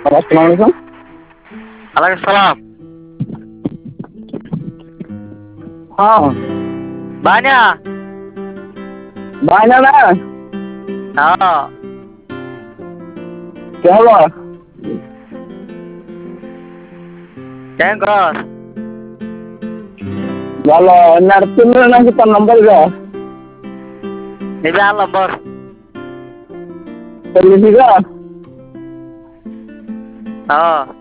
আসসালামু আলাইকুম। ওয়ালাইকুম সালাম। হ্যাঁ, বানিয়া। বাইনা না হ্যাঁ। কে হলো? কেন কর? ভালো এনার তুমি নাকি তার নম্বর গা নিবি আর নম্বর। লিখি গা হ্যাঁ।